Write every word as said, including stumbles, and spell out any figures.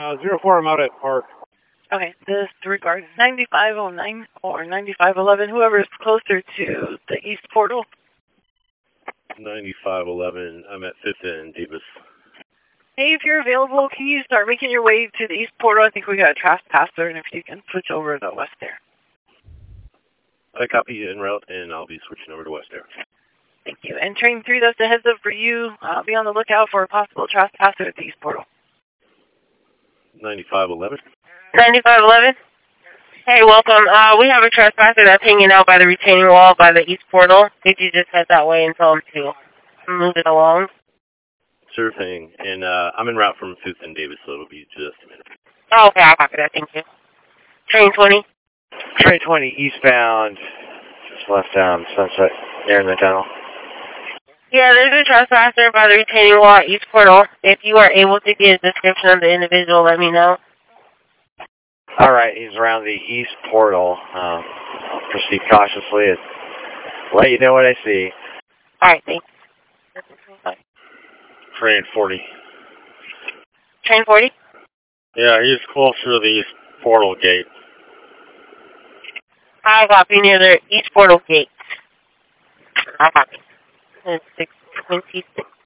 Uh, zero four, I'm out at park. Okay, this regards ninety-five oh nine or ninety-five eleven, whoever is closer to the east portal. ninety-five eleven, I'm at fifth and Davis. Hey, if you're available, can you start making your way to the east portal? I think we got a trespasser, and if you can switch over to west there. I copy you en route, and I'll be switching over to west there. Thank you. And train three, that's a heads up for you. Uh, be on the lookout for a possible trespasser at the east portal. ninety-five eleven. ninety-five eleven. Hey, welcome. Uh, we have a trespasser that's hanging out by the retaining wall by the east portal. Could you just head that way and tell him to move it along? Sure thing. And uh, I'm en route from fifth and Davis, so it'll be just a minute. Oh, okay, I'll copy that. Thank you. Train twenty. Train twenty eastbound. Just left down Sunset there in the tunnel. Yeah, there's a trespasser by the retaining wall at east portal. If you are able to get a description of the individual, let me know. All right, he's around the east portal. Um, I'll proceed cautiously and let you know what I see. All right, thanks. Train forty. Train forty? Yeah, he's closer to the east portal gate. I copy near the east portal gate. I copy. It's six twenty-six.